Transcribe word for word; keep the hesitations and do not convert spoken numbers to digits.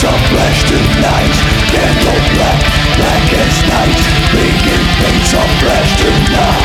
of flesh tonight. Candle black, black as night. Bringing pains of flesh tonight.